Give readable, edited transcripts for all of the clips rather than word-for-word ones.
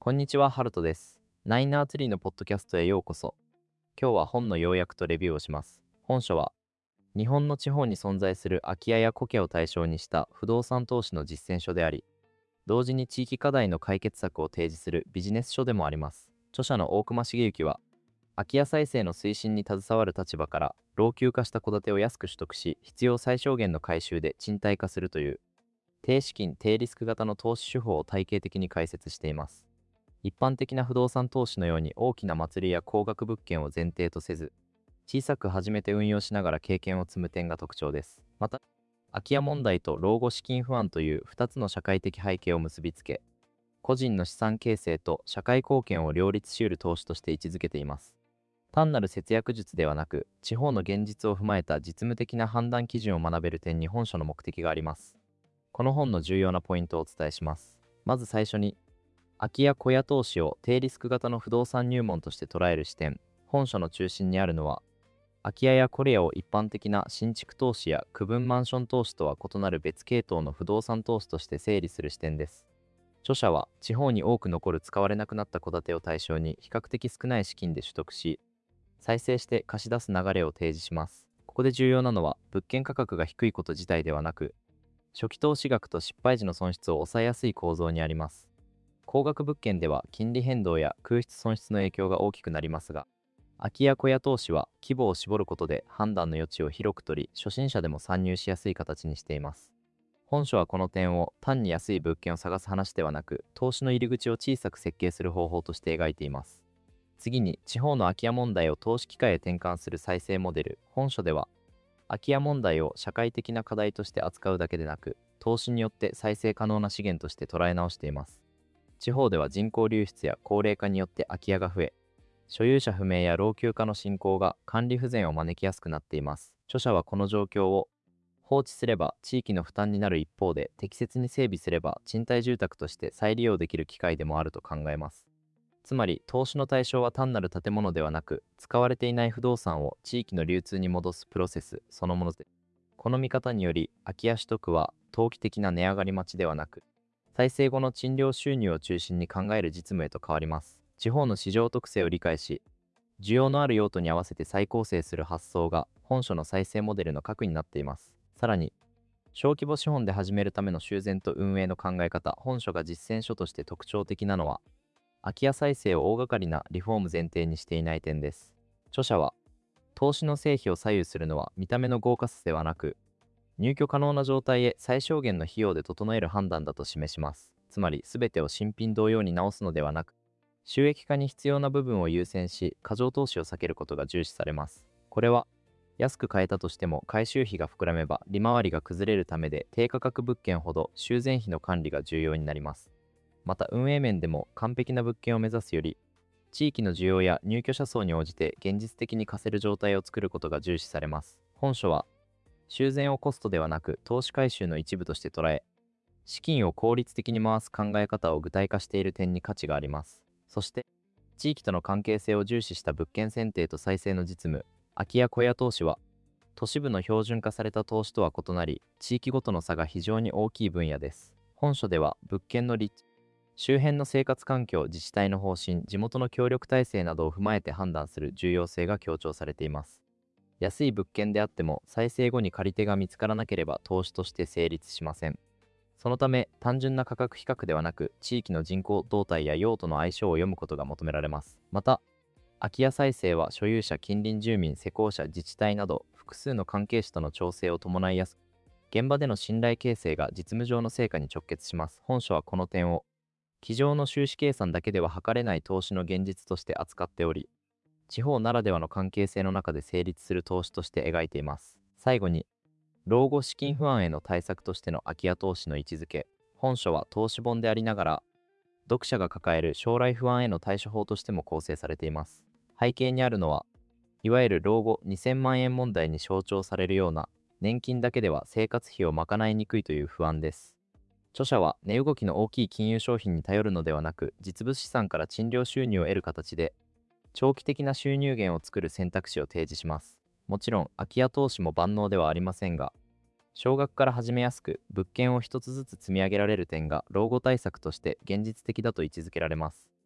こんにちは、ハルトです。ナイナーツリーのポッドキャストへようこそ。今日は本の要約とレビューをします。本書は、日本の地方に存在する空き家や古家を対象にした不動産投資の実践書であり、同時に地域課題の解決策を提示するビジネス書でもあります。著者の大隈重幸は、空き家再生の推進に携わる立場から、老朽化した戸建てを安く取得し、必要最小限の改修で賃貸化するという、低資金・低リスク型の投資手法を体系的に解説しています。一般的な不動産投資のように大きな祭りや高額物件を前提とせず、小さく始めて運用しながら経験を積む点が特徴です。また、空き家問題と老後資金不安という2つの社会的背景を結びつけ、個人の資産形成と社会貢献を両立し得る投資として位置づけています。単なる節約術ではなく、地方の現実を踏まえた実務的な判断基準を学べる点に本書の目的があります。この本の重要なポイントをお伝えします。まず最初に、空き家小屋投資を低リスク型の不動産入門として捉える視点。本書の中心にあるのは、空き家やこれらを一般的な新築投資や区分マンション投資とは異なる別系統の不動産投資として整理する視点です。著者は、地方に多く残る使われなくなった戸建てを対象に比較的少ない資金で取得し、再生して貸し出す流れを提示します。ここで重要なのは、物件価格が低いこと自体ではなく、初期投資額と失敗時の損失を抑えやすい構造にあります。高額物件では金利変動や空室損失の影響が大きくなりますが、空き家小屋投資は規模を絞ることで判断の余地を広く取り、初心者でも参入しやすい形にしています。本書はこの点を単に安い物件を探す話ではなく、投資の入り口を小さく設計する方法として描いています。次に、地方の空き家問題を投資機会へ転換する再生モデル。本書では、空き家問題を社会的な課題として扱うだけでなく、投資によって再生可能な資源として捉え直しています。地方では人口流出や高齢化によって空き家が増え、所有者不明や老朽化の進行が管理不全を招きやすくなっています。著者はこの状況を、放置すれば地域の負担になる一方で、適切に整備すれば賃貸住宅として再利用できる機会でもあると考えます。つまり、投資の対象は単なる建物ではなく、使われていない不動産を地域の流通に戻すプロセスそのもので、この見方により、空き家取得は投機的な値上がり待ちではなく、再生後の賃料収入を中心に考える実務へと変わります。地方の市場特性を理解し、需要のある用途に合わせて再構成する発想が本書の再生モデルの核になっています。さらに、小規模資本で始めるための修繕と運営の考え方。本書が実践書として特徴的なのは、空き家再生を大掛かりなリフォーム前提にしていない点です。著者は、投資の成否を左右するのは見た目の豪華さではなく、入居可能な状態へ最小限の費用で整える判断だと示します。つまり、全てを新品同様に直すのではなく、収益化に必要な部分を優先し、過剰投資を避けることが重視されます。これは、安く買えたとしても回収費が膨らめば利回りが崩れるためで、低価格物件ほど修繕費の管理が重要になります。また、運営面でも完璧な物件を目指すより、地域の需要や入居者層に応じて現実的に貸せる状態を作ることが重視されます。本書は、修繕をコストではなく投資回収の一部として捉え、資金を効率的に回す考え方を具体化している点に価値があります。そして、地域との関係性を重視した物件選定と再生の実務。空き家小屋投資は、都市部の標準化された投資とは異なり、地域ごとの差が非常に大きい分野です。本書では、物件の立地、周辺の生活環境、自治体の方針、地元の協力体制などを踏まえて判断する重要性が強調されています。安い物件であっても、再生後に借り手が見つからなければ投資として成立しません。そのため、単純な価格比較ではなく、地域の人口動態や用途の相性を読むことが求められます。また、空き家再生は所有者、近隣住民、施工者、自治体など複数の関係者との調整を伴いやすく、現場での信頼形成が実務上の成果に直結します。本書はこの点を、机上の収支計算だけでは測れない投資の現実として扱っており、地方ならではの関係性の中で成立する投資として描いています。最後に、老後資金不安への対策としての空き家投資の位置づけ。本書は投資本でありながら、読者が抱える将来不安への対処法としても構成されています。背景にあるのは、いわゆる老後2000万円問題に象徴されるような、年金だけでは生活費を賄いにくいという不安です。著者は値動きの大きい金融商品に頼るのではなく、実物資産から賃料収入を得る形で、長期的な収入源を作る選択肢を提示します。もちろん、空き家投資も万能ではありませんが、少額から始めやすく、物件を一つずつ積み上げられる点が老後対策として現実的だと位置づけられます。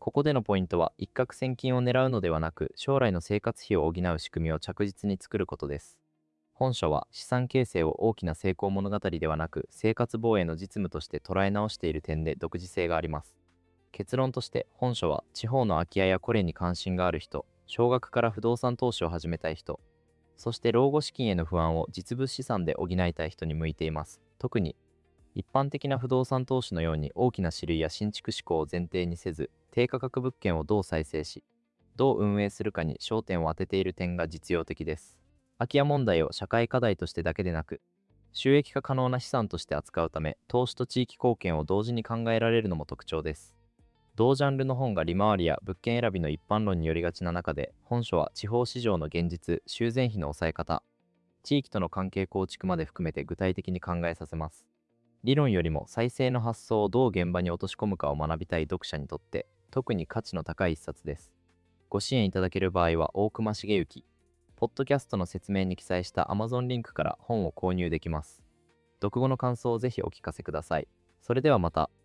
ここでのポイントは、一攫千金を狙うのではなく、将来の生活費を補う仕組みを着実に作ることです。本書は資産形成を大きな成功物語ではなく、生活防衛の実務として捉え直している点で独自性があります。結論として、本書は地方の空き家やコレに関心がある人、少額から不動産投資を始めたい人、そして老後資金への不安を実物資産で補いたい人に向いています。特に一般的な不動産投資のように大きな種類や新築志向を前提にせず、低価格物件をどう再生し、どう運営するかに焦点を当てている点が実用的です。空き家問題を社会課題としてだけでなく、収益化可能な資産として扱うため、投資と地域貢献を同時に考えられるのも特徴です。同ジャンルの本が利回りや物件選びの一般論によりがちな中で、本書は地方市場の現実、修繕費の抑え方、地域との関係構築まで含めて具体的に考えさせます。理論よりも再生の発想をどう現場に落とし込むかを学びたい読者にとって特に価値の高い一冊です。ご支援いただける場合は大隈重幸、ポッドキャストの説明に記載した Amazon リンクから本を購入できます。読後の感想をぜひお聞かせください。それではまた。